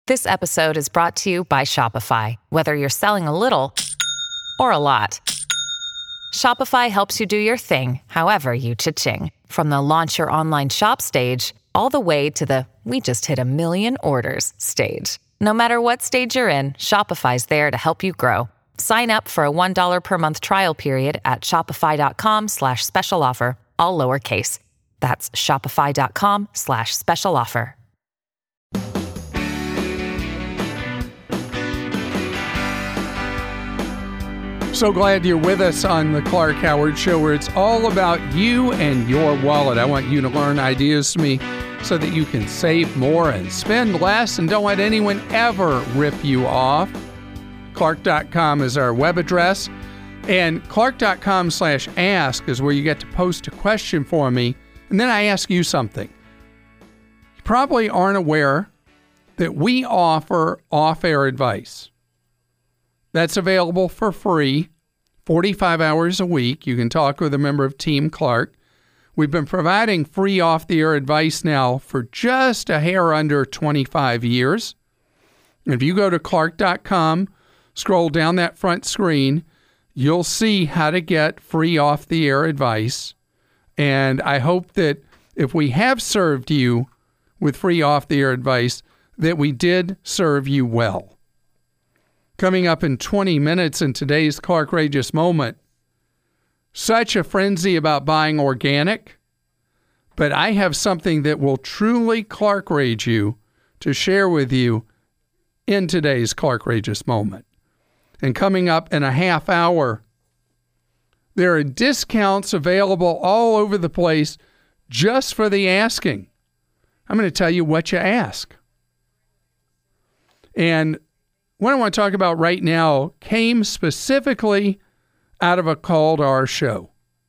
This episode is brought to you by Shopify. Whether you're selling a little or a lot, Shopify helps you do your thing, however you cha-ching. From the launch your online shop stage, all the way to the we just hit 1 million orders stage. No matter what stage you're in, Shopify's there to help you grow. Sign up for a $1 per month trial period at shopify.com/special offer, all lowercase. That's shopify.com/special offer. So glad you're with us on the Clark Howard Show, where it's all about you and your wallet. I want you to learn ideas from me so that you can save more and spend less and don't let anyone ever rip you off. Clark.com is our web address, and Clark.com/ask is where you get to post a question for me, and then I ask you something. You probably aren't aware that we offer off-air advice. That's available for free, 45 hours a week. You can talk with a member of Team Clark. We've been providing free off-the-air advice now for just a hair under 25 years. If you go to Clark.com, scroll down that front screen, you'll see how to get free off-the-air advice. And I hope that if we have served you with free off-the-air advice, that we did serve you well. Coming up in 20 minutes in today's Clarkrageous Moment, such a frenzy about buying organic, but I have something that will truly Clarkrage you to share with you in today's Clarkrageous Moment. And coming up in a half hour, there are discounts available all over the place just for the asking. I'm going to tell you what you ask. And what I want to talk about right now came specifically out of a call to our show.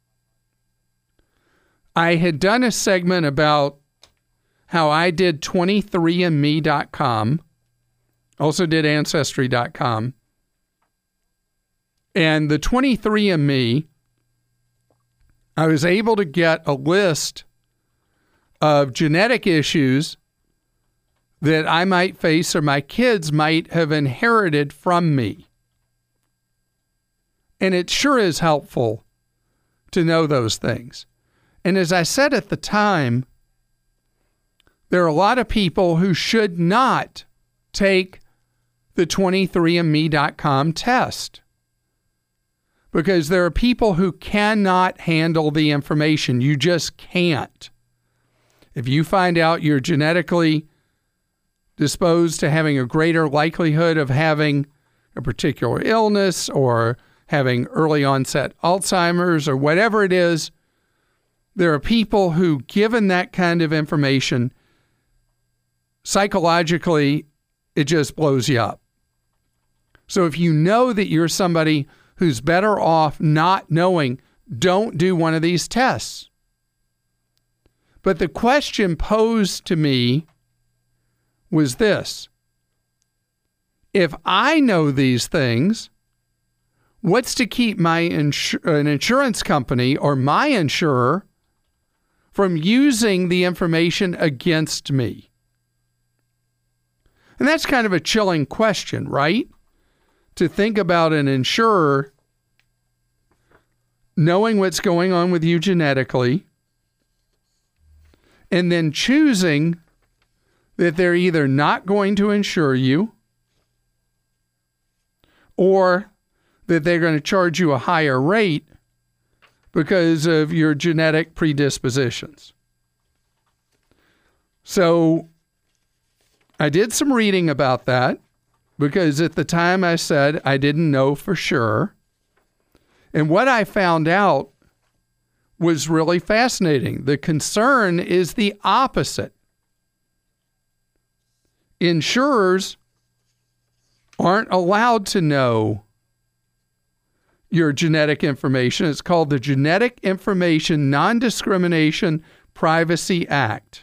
I had done a segment about how I did 23andme.com, also did Ancestry.com. And the 23andMe, I was able to get a list of genetic issues that I might face or my kids might have inherited from me. And it sure is helpful to know those things. And as I said at the time, there are a lot of people who should not take the 23andme.com test, because there are people who cannot handle the information. You just can't. If you find out you're genetically disposed to having a greater likelihood of having a particular illness or having early onset Alzheimer's or whatever it is, there are people who, given that kind of information, psychologically, it just blows you up. So if you know that you're somebody who's better off not knowing, don't do one of these tests. But the question posed to me was this: if I know these things, what's to keep my an insurance company or my insurer from using the information against me? And that's kind of a chilling question, right? To think about an insurer knowing what's going on with you genetically and then choosing that they're either not going to insure you or that they're going to charge you a higher rate because of your genetic predispositions. So I did some reading about that, because at the time I said I didn't know for sure. And what I found out was really fascinating. The concern is the opposite. Insurers aren't allowed to know your genetic information. It's called the Genetic Information Non-Discrimination Privacy Act.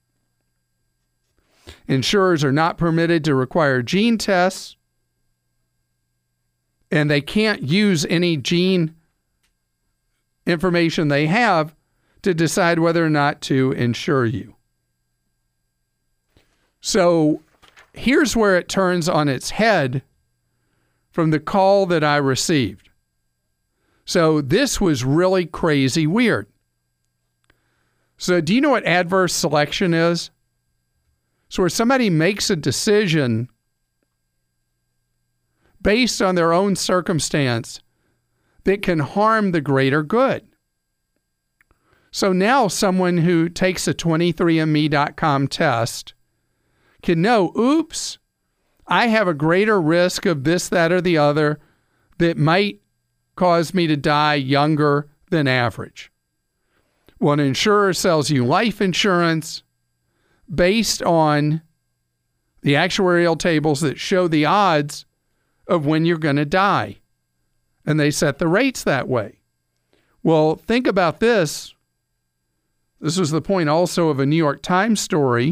Insurers are not permitted to require gene tests, and they can't use any gene information they have to decide whether or not to insure you. So here's where it turns on its head from the call that I received. So this was really crazy weird. So do you know what adverse selection is? So where somebody makes a decision based on their own circumstance that can harm the greater good. So now someone who takes a 23andme.com test can know, oops, I have a greater risk of this, that, or the other that might cause me to die younger than average. Well, an insurer sells you life insurance based on the actuarial tables that show the odds of when you're going to die. And they set the rates that way. Well, think about this. This was the point also of a New York Times story,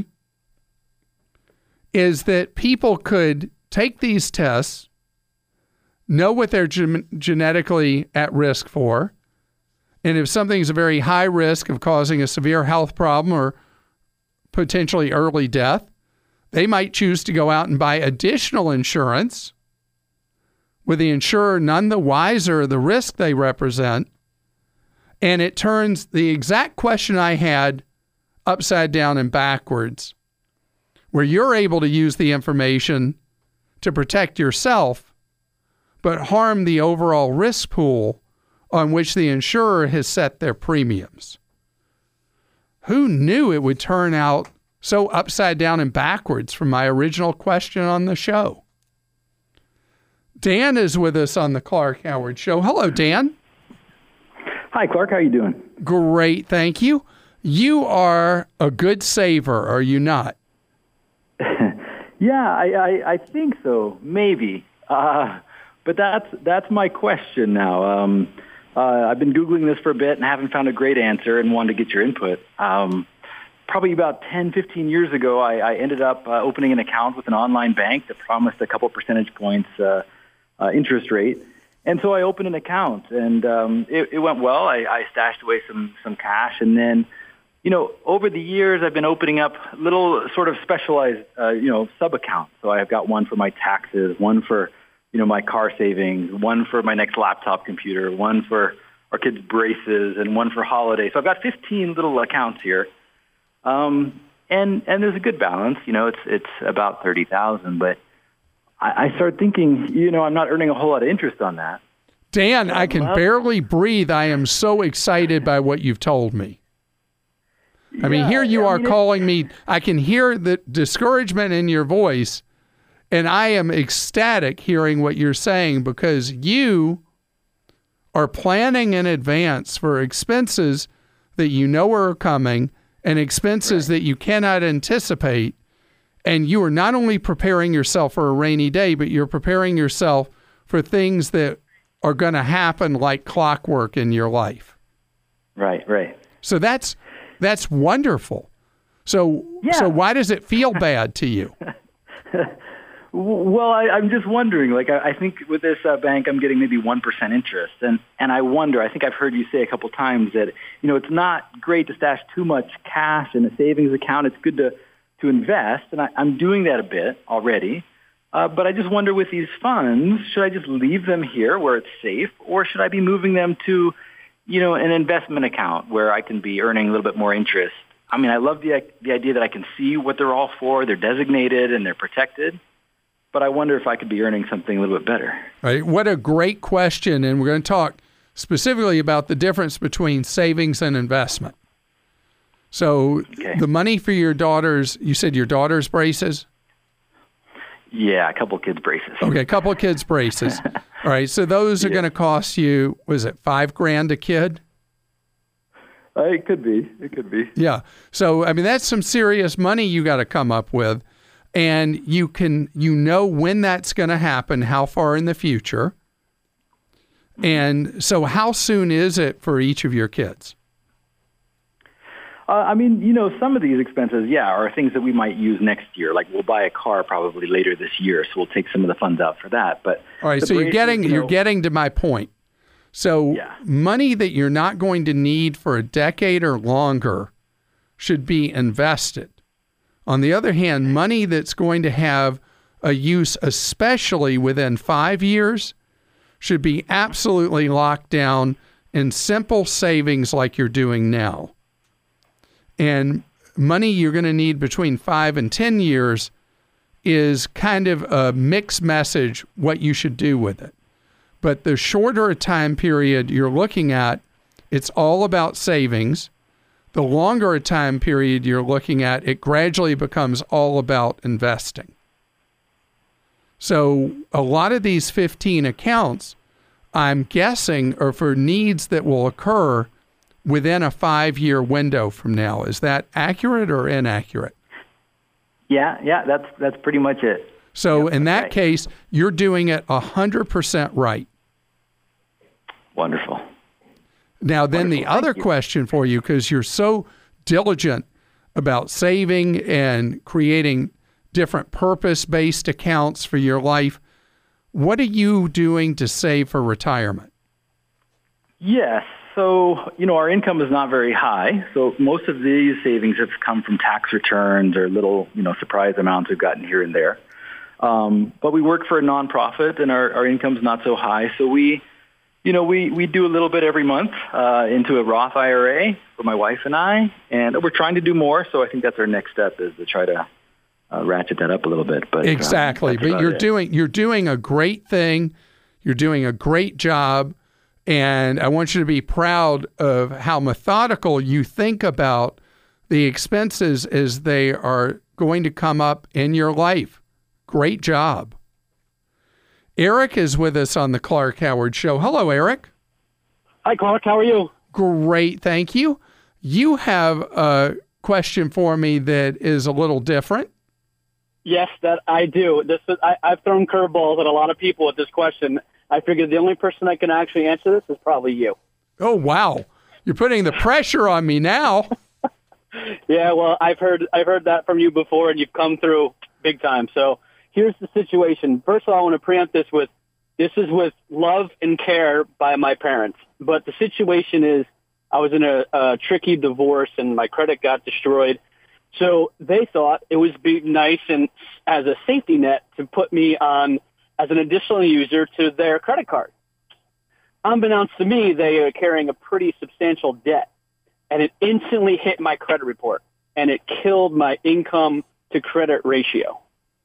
is that people could take these tests, know what they're genetically at risk for, and if something's a very high risk of causing a severe health problem or potentially early death, they might choose to go out and buy additional insurance with the insurer none the wiser of the risk they represent. And it turns the exact question I had upside down and backwards, where you're able to use the information to protect yourself, but harm the overall risk pool on which the insurer has set their premiums. Who knew it would turn out so upside down and backwards from my original question on the show? Dan is with us on the Clark Howard Show. Hello, Dan. Hi, Clark. How are you doing? Great, thank you. You are a good saver, are you not? Yeah, I think so. Maybe. But that's my question now. I've been Googling this for a bit and haven't found a great answer and wanted to get your input. Probably about 10, 15 years ago, I ended up opening an account with an online bank that promised a couple percentage points interest rate. And so I opened an account, and it went well. I stashed away some cash, and then, over the years, I've been opening up little sort of specialized, sub-accounts. So I've got one for my taxes, one for, my car savings, one for my next laptop computer, one for our kids' braces, and one for holidays. So I've got 15 little accounts here, and there's a good balance. It's about $30,000, but I started thinking, I'm not earning a whole lot of interest on that. Dan, I can barely breathe. I am so excited by what you've told me. I mean, here you are calling me. I can hear the discouragement in your voice, and I am ecstatic hearing what you're saying because you are planning in advance for expenses that you know are coming and expenses that you cannot anticipate. And you are not only preparing yourself for a rainy day, but you're preparing yourself for things that are going to happen like clockwork in your life. Right. So that's wonderful. So why does it feel bad to you? Well, I'm just wondering, I think with this bank, I'm getting maybe 1% interest. And I wonder, I think I've heard you say a couple times that, it's not great to stash too much cash in a savings account. It's good to invest, and I'm doing that a bit already. But I just wonder with these funds, should I just leave them here where it's safe, or should I be moving them to, an investment account where I can be earning a little bit more interest? I mean, I love the idea that I can see what they're all for. They're designated and they're protected. But I wonder if I could be earning something a little bit better. All right. What a great question. And we're going to talk specifically about the difference between savings and investment. So the money for your daughter's, you said your daughter's braces? Yeah, a couple kids' braces. Okay, a couple of kids' braces. All right, so those are going to cost you, was it $5,000 a kid? It could be. Yeah. So, I mean, that's some serious money you got to come up with. And you know when that's going to happen, how far in the future. And so how soon is it for each of your kids? Some of these expenses, are things that we might use next year. Like we'll buy a car probably later this year, so we'll take some of the funds out for that. But all right, so you're getting to my point. So money that you're not going to need for a decade or longer should be invested. On the other hand, money that's going to have a use, especially within 5 years, should be absolutely locked down in simple savings like you're doing now. And money you're going to need between 5 and 10 years is kind of a mixed message what you should do with it. But the shorter a time period you're looking at, it's all about savings. The longer a time period you're looking at, it gradually becomes all about investing. So a lot of these 15 accounts, I'm guessing, are for needs that will occur within a 5-year window from now. Is that accurate or inaccurate? Yeah, that's pretty much it. So in that right. case, you're doing it 100% right. Wonderful. Now, then Wonderful. the other Thank you. question for you, because you're so diligent about saving and creating different purpose-based accounts for your life, what are you doing to save for retirement? Yes. So, our income is not very high. So most of these savings have come from tax returns or little, surprise amounts we've gotten here and there. But we work for a nonprofit and our income's not so high. So we do a little bit every month into a Roth IRA for my wife and I, and we're trying to do more. So I think that's our next step, is to try to ratchet that up a little bit. But exactly. But you're doing a great thing. You're doing a great job. And I want you to be proud of how methodical you think about the expenses as they are going to come up in your life. Great job. Eric is with us on the Clark Howard Show. Hello, Eric. Hi, Clark. How are you? Great, thank you. You have a question for me that is a little different. Yes, that I do. I've thrown curveballs at a lot of people with this question. I figured the only person that can actually answer this is probably you. Oh, wow. You're putting the pressure on me now. Yeah, well, I've heard that from you before, and you've come through big time. So here's the situation. First of all, I want to preempt this is with love and care by my parents. But the situation is I was in a tricky divorce, and my credit got destroyed. So they thought it would be nice and as a safety net to put me on as an additional user to their credit card. Unbeknownst to me, they are carrying a pretty substantial debt, and it instantly hit my credit report, and it killed my income to credit ratio.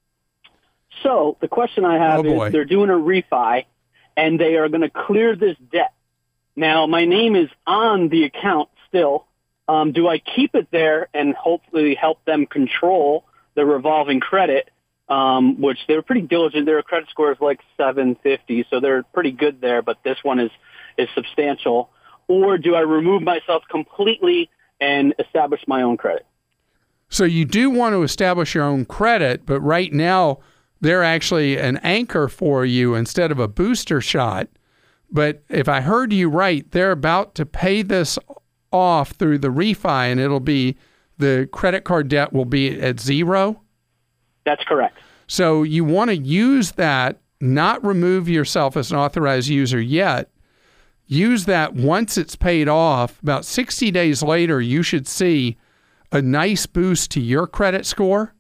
So the question I have is, they're doing a refi, and they are going to clear this debt. Now, my name is on the account still. Do I keep it there and hopefully help them control the revolving credit, which they're pretty diligent. Their credit score is like 750, so they're pretty good there, but this one is substantial. Or do I remove myself completely and establish my own credit? So you do want to establish your own credit, but right now they're actually an anchor for you instead of a booster shot. But if I heard you right, they're about to pay this off through the refi, and it'll be the credit card debt will be at zero? That's correct. So you want to use that, not remove yourself as an authorized user yet. Use that once it's paid off. About 60 days later, you should see a nice boost to your credit score.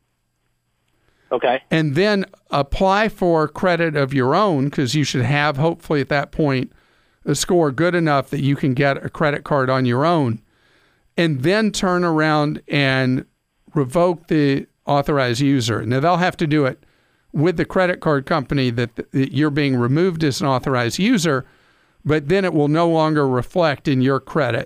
Okay. And then apply for credit of your own, because you should have, hopefully at that point, a score good enough that you can get a credit card on your own. And then turn around and revoke the authorized user. Now, they'll have to do it with the credit card company that you're being removed as an authorized user, but then it will no longer reflect in your credit.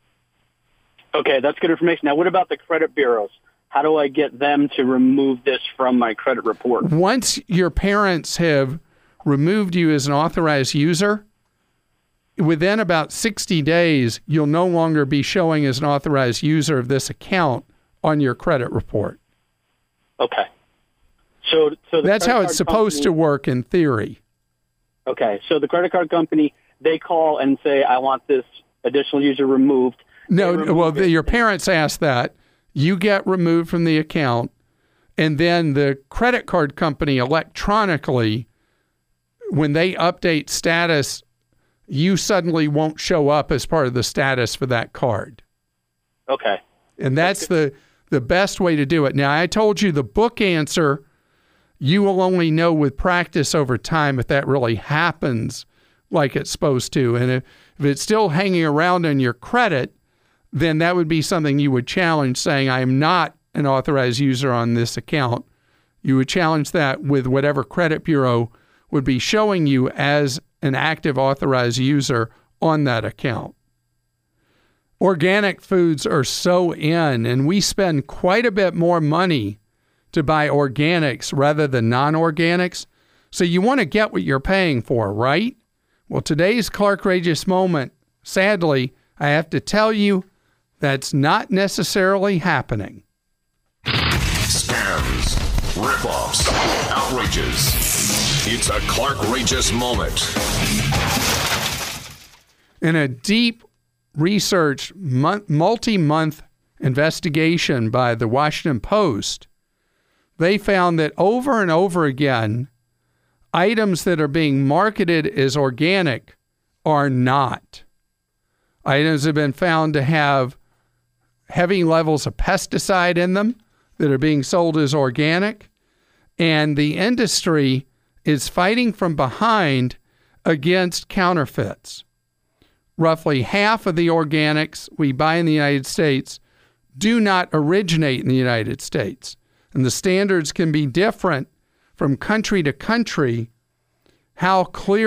Okay, that's good information. Now, what about the credit bureaus? How do I get them to remove this from my credit report? Once your parents have removed you as an authorized user, within about 60 days, you'll no longer be showing as an authorized user of this account on your credit report. Okay. So that's how it's supposed to work in theory. Okay. So the credit card company, they call and say, I want this additional user removed. No, well, your parents ask that. You get removed from the account, and then the credit card company electronically, when they update status, you suddenly won't show up as part of the status for that card. Okay. And that's the the best way to do it. Now, I told you the book answer, you will only know with practice over time if that really happens like it's supposed to. And if it's still hanging around on your credit, then that would be something you would challenge, saying, I am not an authorized user on this account. You would challenge that with whatever credit bureau would be showing you as an active authorized user on that account. Organic foods are so in, and we spend quite a bit more money to buy organics rather than non-organics. So you want to get what you're paying for, right? Well, today's Clark Rageous moment, sadly, I have to tell you, that's not necessarily happening. Scams, rip-offs, outrages. It's a Clark Rageous moment. In a deep research, multi-month investigation by the Washington Post, they found that over and over again, items that are being marketed as organic are not. Items have been found to have heavy levels of pesticide in them that are being sold as organic, and the industry is fighting from behind against counterfeits. Roughly half of the organics we buy in the United States do not originate in the United States, and the standards can be different from country to country. How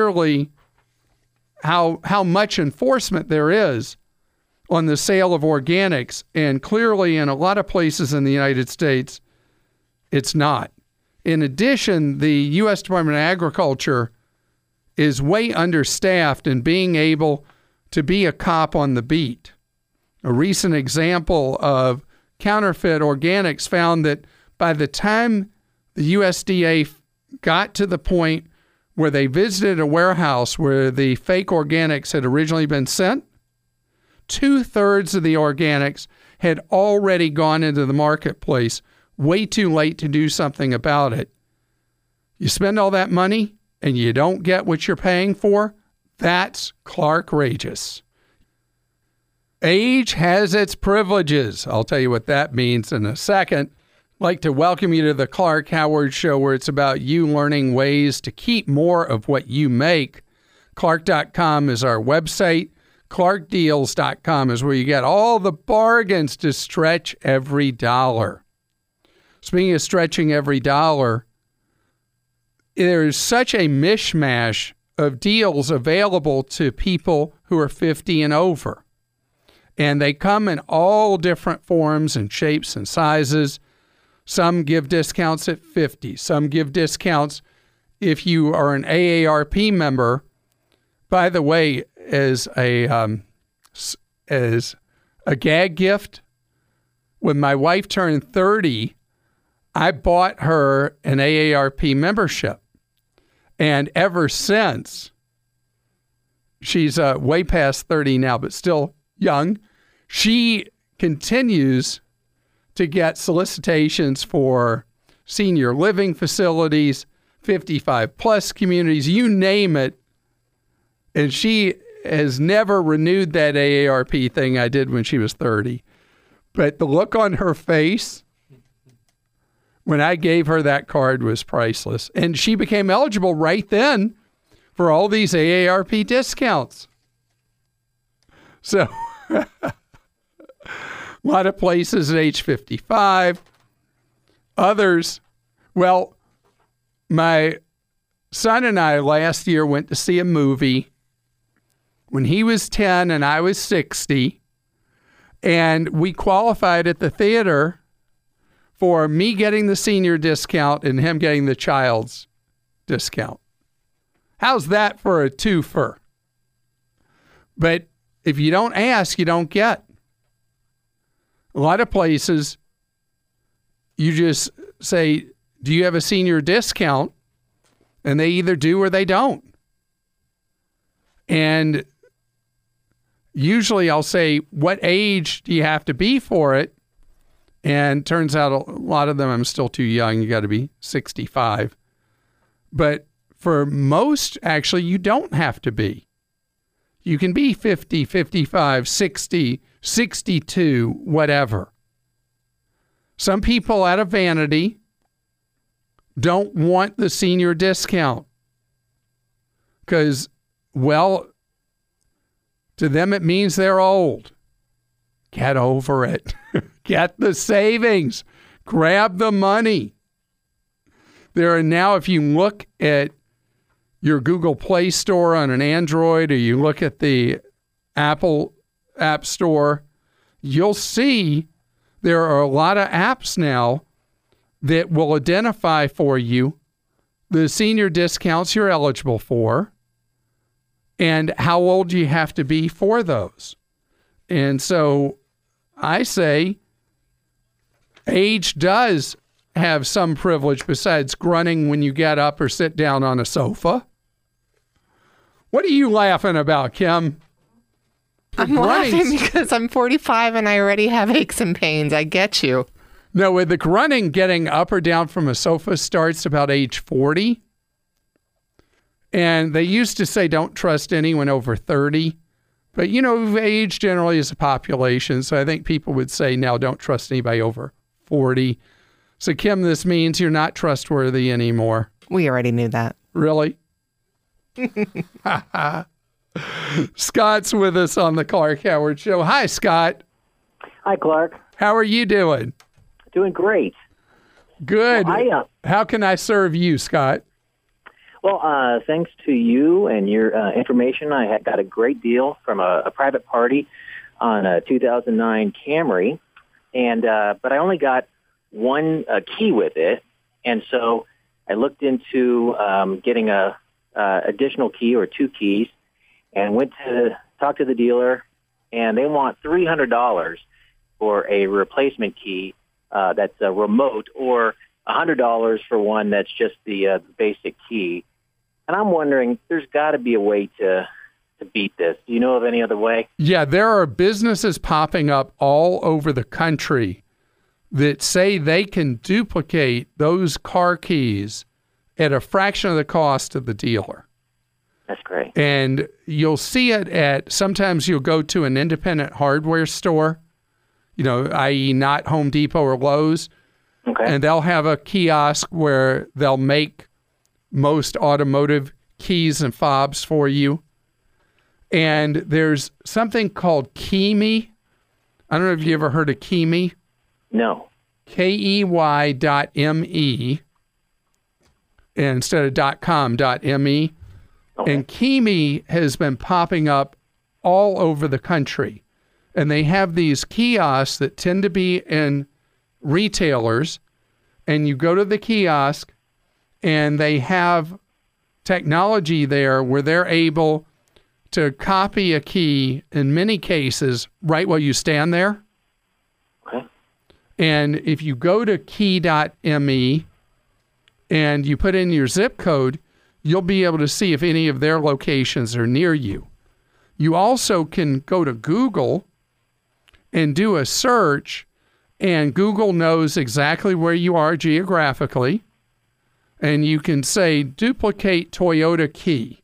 much enforcement there is on the sale of organics, and clearly in a lot of places in the United States, it's not. In addition, the U.S. Department of Agriculture is way understaffed in being able to be a cop on the beat. A recent example of counterfeit organics found that by the time the USDA got to the point where they visited a warehouse where the fake organics had originally been sent, 2/3 of the organics had already gone into the marketplace, way too late to do something about it. You spend all that money and you don't get what you're paying for? That's Clark Rageous. Age has its privileges. I'll tell you what that means in a second. I'd like to welcome you to the Clark Howard Show, where it's about you learning ways to keep more of what you make. Clark.com is our website. ClarkDeals.com is where you get all the bargains to stretch every dollar. Speaking of stretching every dollar, there is such a mishmash of deals available to people who are 50 and over. And they come in all different forms and shapes and sizes. Some give discounts at 50. Some give discounts if you are an AARP member. By the way, as a gag gift, when my wife turned 30, I bought her an AARP membership. And ever since, she's way past 30 now, but still young, she continues to get solicitations for senior living facilities, 55-plus communities, you name it. And she has never renewed that AARP thing I did when she was 30. But the look on her face when I gave her that card was priceless. And she became eligible right then for all these AARP discounts. So a lot of places at age 55. Others, well, my son and I last year went to see a movie when he was 10 and I was 60. And we qualified at the theater for me getting the senior discount and him getting the child's discount. How's that for a twofer? But if you don't ask, you don't get. A lot of places, you just say, do you have a senior discount? And they either do or they don't. And usually I'll say, what age do you have to be for it? And turns out a lot of them, I'm still too young. You got to be 65. But for most, actually, you don't have to be. You can be 50, 55, 60, 62, whatever. Some people out of vanity don't want the senior discount because, well, to them it means they're old. Get over it. Get the savings. Grab the money. There are now, if you look at your Google Play Store on an Android or you look at the Apple App Store, you'll see there are a lot of apps now that will identify for you the senior discounts you're eligible for and how old you have to be for those. And so I say age does have some privilege besides grunting when you get up or sit down on a sofa. What are you laughing about, Kim? I'm laughing because I'm 45 and I already have aches and pains. I get you. No, with the grunting, getting up or down from a sofa starts about age 40. And they used to say don't trust anyone over 30. But, you know, age generally is a population. So I think people would say now don't trust anybody over 40. So, Kim, this means you're not trustworthy anymore. We already knew that. Really? Scott's with us on the Clark Howard Show. Hi, Scott. Hi, Clark. How are you doing? Doing great. Good. Well, how can I serve you, Scott? Well, thanks to you and your information, I had got a great deal from a private party on a 2009 Camry, and but I only got one key with it, and so I looked into getting a additional key or two keys, and went to talk to the dealer, and they want $300 for a replacement key that's a remote, or $100 for one that's just the basic key. And I'm wondering, there's got to be a way to beat this. Do you know of any other way? Yeah, there are businesses popping up all over the country that say they can duplicate those car keys at a fraction of the cost of the dealer. That's great. And you'll see it at, sometimes you'll go to an independent hardware store, you know, i.e. not Home Depot or Lowe's, Okay. and they'll have a kiosk where they'll make most automotive keys and fobs for you. And there's something called KeyMe. I don't know if you ever heard of KeyMe. No. KEY.me instead of .com, .me. Okay. And KeyMe has been popping up all over the country. And they have these kiosks that tend to be in retailers. And you go to the kiosk and they have technology there where they're able to copy a key in many cases right while you stand there. Okay. And if you go to key.me and you put in your zip code, you'll be able to see if any of their locations are near you. You also can go to Google and do a search, and Google knows exactly where you are geographically, and you can say, duplicate Toyota key.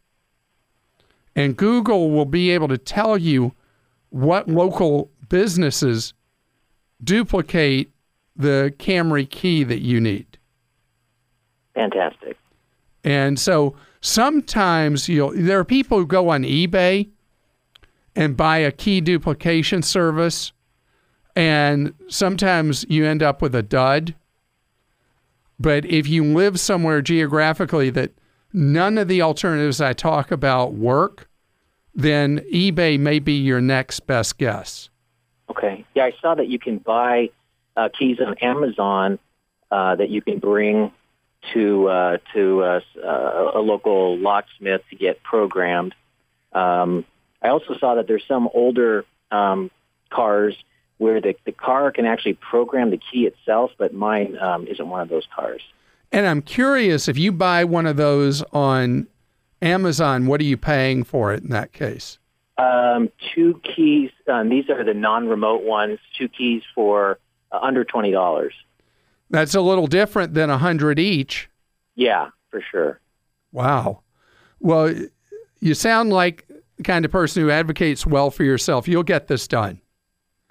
And Google will be able to tell you what local businesses duplicate the Camry key that you need. Fantastic. And so sometimes there are people who go on eBay and buy a key duplication service, and sometimes you end up with a dud. But if you live somewhere geographically that none of the alternatives I talk about work, then eBay may be your next best guess. Okay. Yeah, I saw that you can buy keys on Amazon that you can bring to a local locksmith to get programmed. I also saw that there's some older cars where the car can actually program the key itself, but mine isn't one of those cars. And I'm curious, if you buy one of those on Amazon, what are you paying for it in that case? 2 keys. These are the non-remote ones. 2 keys for under $20. That's a little different than 100 each. Yeah, for sure. Wow. Well, you sound like the kind of person who advocates well for yourself. You'll get this done.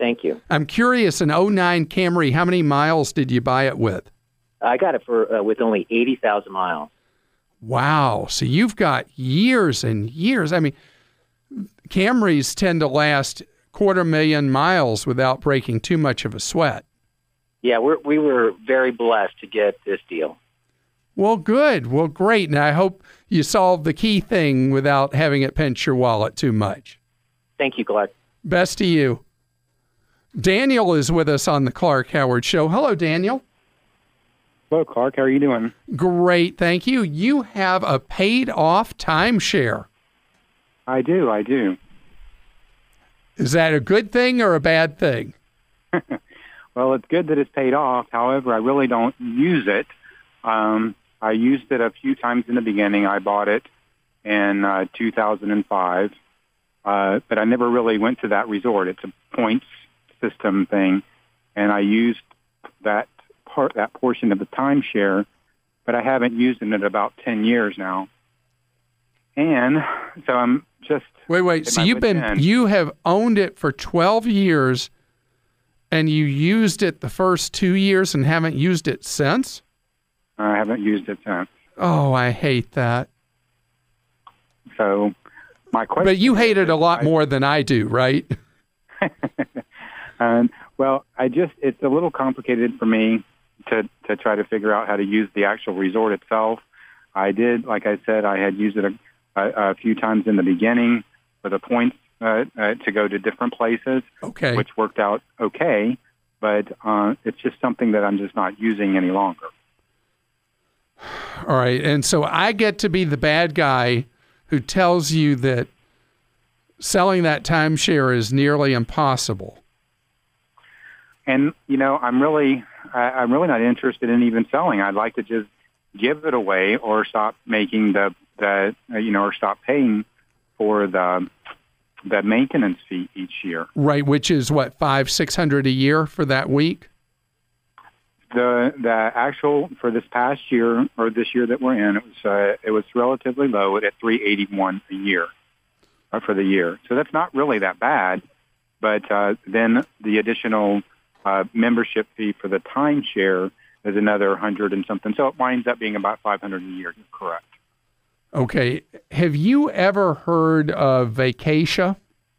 Thank you. I'm curious, an '09 Camry, how many miles did you buy it with? I got it for with only 80,000 miles. Wow. So you've got years and years. I mean, Camrys tend to last 250,000 miles without breaking too much of a sweat. Yeah, we were very blessed to get this deal. Well, good. Well, great. And I hope you solved the key thing without having it pinch your wallet too much. Thank you, Clark. Best to you. Daniel is with us on the Clark Howard Show. Hello, Daniel. Hello, Clark. How are you doing? Great, thank you. You have a paid-off timeshare. I do. Is that a good thing or a bad thing? Well, it's good that it's paid off. However, I really don't use it. I used it a few times in the beginning. I bought it in 2005, but I never really went to that resort. It's a points system thing, and I used that portion of the timeshare, but I haven't used it in about 10 years now. And so I'm just wait. So you have owned it for 12 years, and you used it the first 2 years and haven't used it since? I haven't used it since. Oh, I hate that. So my question. But you hate it a lot more than I do, right? Well, it's a little complicated for me to try to figure out how to use the actual resort itself. I did, like I said, I had used it a few times in the beginning for the points to go to different places, okay, which worked out okay, but it's just something that I'm just not using any longer. All right, and so I get to be the bad guy who tells you that selling that timeshare is nearly impossible. And, I'm really not interested in even selling. I'd like to just give it away or stop making or stop paying for the maintenance fee each year. Right, which is what, $500-600 a year for that week? The actual for this past year or this year that we're in, it was relatively low at $381 a year for the year. So that's not really that bad. But then the additional membership fee for the timeshare is another $100 and something. So it winds up being about $500 a year. You're correct. Okay. Have you ever heard of Vacatia?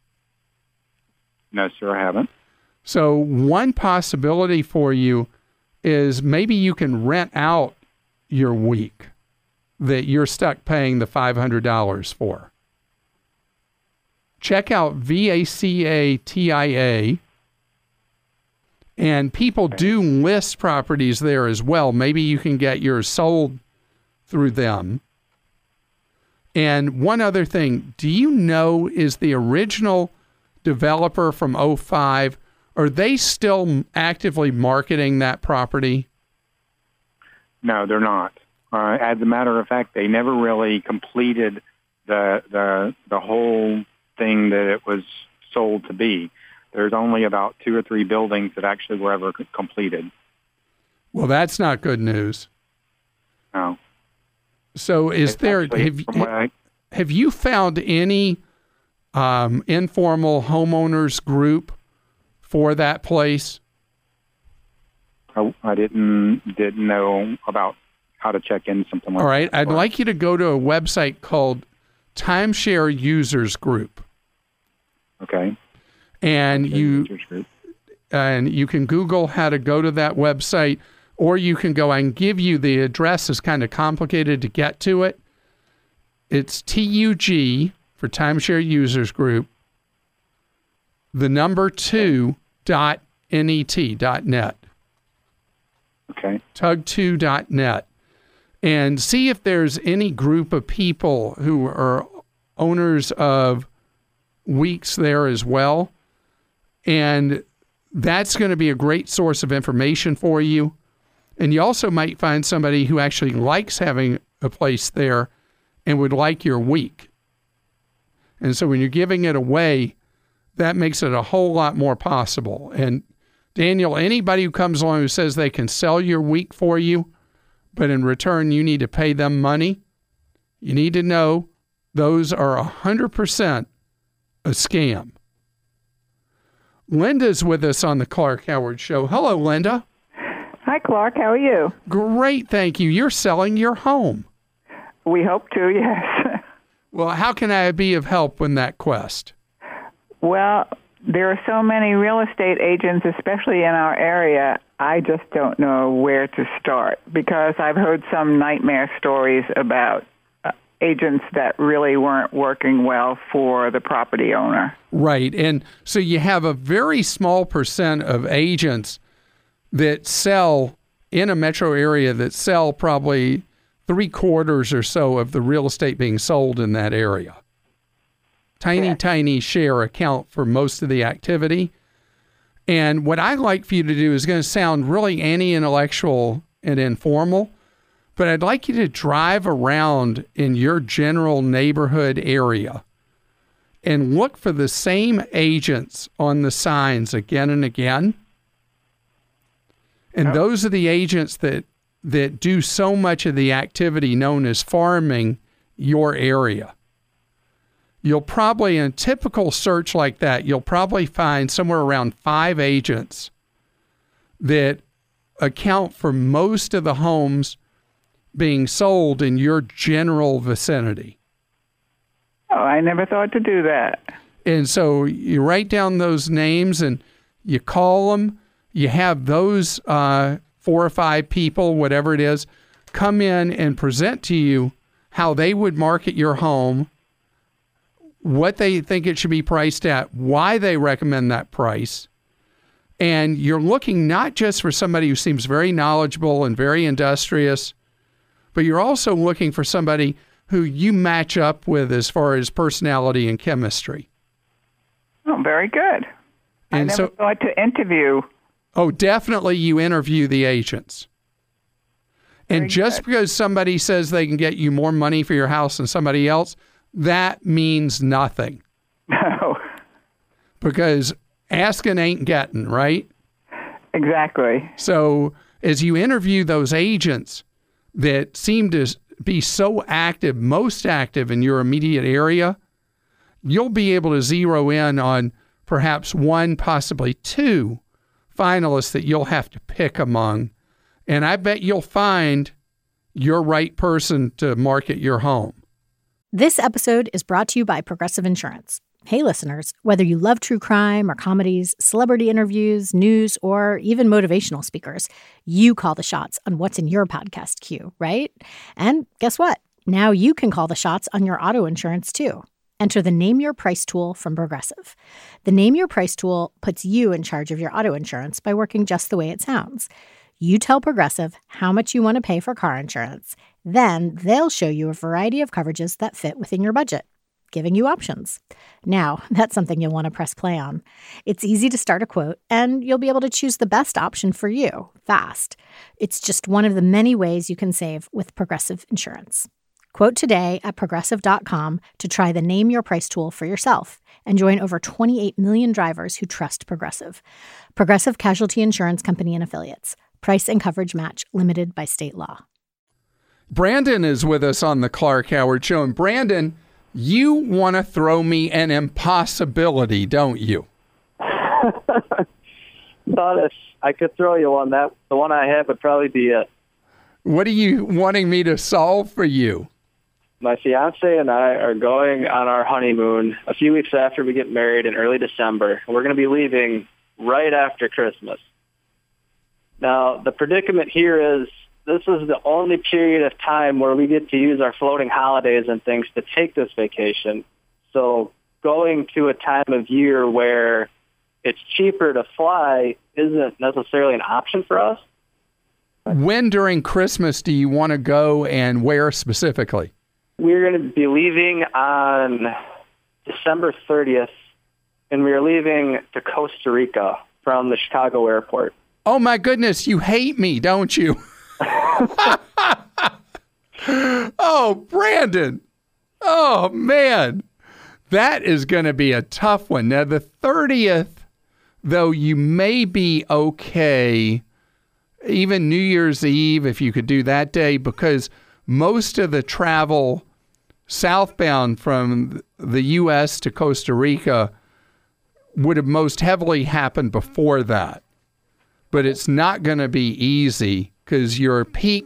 No, sir, I haven't. So one possibility for you is maybe you can rent out your week that you're stuck paying the $500 for. Check out VACATIA, and people do list properties there as well. Maybe you can get yours sold through them. And one other thing, do you know, is the original developer from 2005, are they still actively marketing that property? No, they're not. As a matter of fact, they never really completed the whole thing that it was sold to be. There's only about 2 or 3 buildings that actually were ever completed. Well, that's not good news. No. So have you found any informal homeowners group for that place? I didn't know about how to check in something like that. All right. I'd like you to go to a website called Timeshare Users Group. Okay. And you can Google how to go to that website, or you can go and give you the address. Is kind of complicated to get to it. It's TUG for Timeshare Users Group, the number 2.net. Okay. Tug2.net. And see if there's any group of people who are owners of weeks there as well. And that's going to be a great source of information for you. And you also might find somebody who actually likes having a place there and would like your week. And so when you're giving it away, that makes it a whole lot more possible. And Daniel, anybody who comes along who says they can sell your week for you, but in return you need to pay them money, you need to know those are 100% a scam. Linda's with us on the Clark Howard Show. Hello, Linda. Hi, Clark. How are you? Great, thank you. You're selling your home. We hope to, yes. Well, how can I be of help in that quest? Well, there are so many real estate agents, especially in our area, I just don't know where to start because I've heard some nightmare stories about agents that really weren't working well for the property owner. Right. And so you have a very small percent of agents that sell in a metro area that sell probably 3/4 or so of the real estate being sold in that area. Tiny share account for most of the activity. And what I'd like for you to do is going to sound really anti-intellectual and informal, but I'd like you to drive around in your general neighborhood area and look for the same agents on the signs again and again. And those are the agents that do so much of the activity known as farming your area. You'll probably, in a typical search like that, you'll probably find somewhere around 5 agents that account for most of the homes being sold in your general vicinity. Oh, I never thought to do that. And so you write down those names and you call them. You have those 4 or 5 people, whatever it is, come in and present to you how they would market your home, what they think it should be priced at, why they recommend that price. And you're looking not just for somebody who seems very knowledgeable and very industrious, but you're also looking for somebody who you match up with as far as personality and chemistry. Oh, very good. And I never thought to interview. Oh, definitely you interview the agents. And just because somebody says they can get you more money for your house than somebody else, that means nothing. No. Because asking ain't getting, right? Exactly. So as you interview those agents that seem to be so active, most active in your immediate area, you'll be able to zero in on perhaps 1, possibly 2 finalists that you'll have to pick among. And I bet you'll find your right person to market your home. This episode is brought to you by Progressive Insurance. Hey, listeners, whether you love true crime or comedies, celebrity interviews, news, or even motivational speakers, you call the shots on what's in your podcast queue, right? And guess what? Now you can call the shots on your auto insurance, too. Enter the Name Your Price tool from Progressive. The Name Your Price tool puts you in charge of your auto insurance by working just the way it sounds. You tell Progressive how much you want to pay for car insurance. Then they'll show you a variety of coverages that fit within your budget, giving you options. Now, that's something you'll want to press play on. It's easy to start a quote, and you'll be able to choose the best option for you fast. It's just one of the many ways you can save with Progressive Insurance. Quote today at Progressive.com to try the Name Your Price tool for yourself and join over 28 million drivers who trust Progressive. Progressive Casualty Insurance Company and Affiliates. Price and coverage match limited by state law. Brandon is with us on the Clark Howard Show. And Brandon, you want to throw me an impossibility, don't you? Thought if I could throw you one, the one I have would probably be it. What are you wanting me to solve for you? My fiance and I are going on our honeymoon a few weeks after we get married in early December. We're going to be leaving right after Christmas. Now, the predicament here is this is the only period of time where we get to use our floating holidays and things to take this vacation. So going to a time of year where it's cheaper to fly isn't necessarily an option for us. When during Christmas do you want to go and where specifically? We're going to be leaving on December 30th, and we're leaving to Costa Rica from the Chicago airport. Oh, my goodness, you hate me, don't you? Oh, Brandon. Oh, man. That is going to be a tough one. Now, the 30th, though, you may be okay, even New Year's Eve, if you could do that day, because most of the travel southbound from the U.S. to Costa Rica would have most heavily happened before that. But it's not going to be easy because you're peak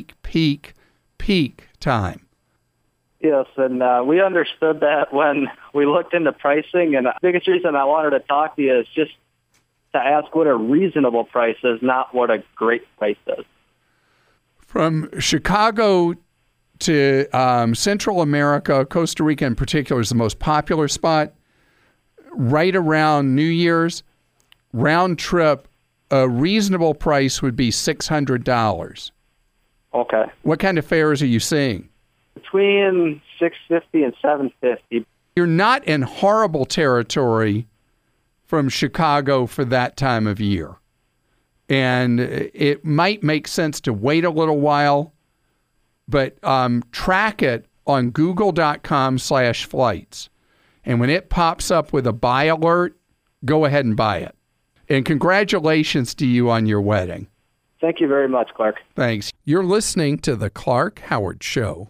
time. Yes, and we understood that when we looked into pricing. And the biggest reason I wanted to talk to you is just to ask what a reasonable price is, not what a great price is. From Chicago to Central America, Costa Rica in particular is the most popular spot. Right around New Year's, round trip, a reasonable price would be $600. Okay. What kind of fares are you seeing? Between $650 and $750. You're not in horrible territory from Chicago for that time of year. And it might make sense to wait a little while, but track it on google.com/flights. And when it pops up with a buy alert, go ahead and buy it. And congratulations to you on your wedding. Thank you very much, Clark. Thanks. You're listening to The Clark Howard Show.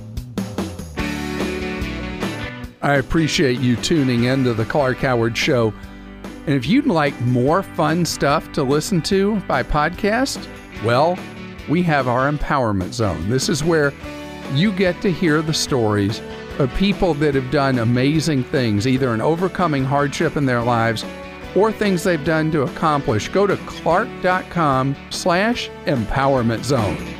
I appreciate you tuning in to The Clark Howard Show. And if you'd like more fun stuff to listen to by podcast, well, we have our Empowerment Zone. This is where you get to hear the stories of people that have done amazing things, either in overcoming hardship in their lives or things they've done to accomplish. Go to clark.com/empowerment zone.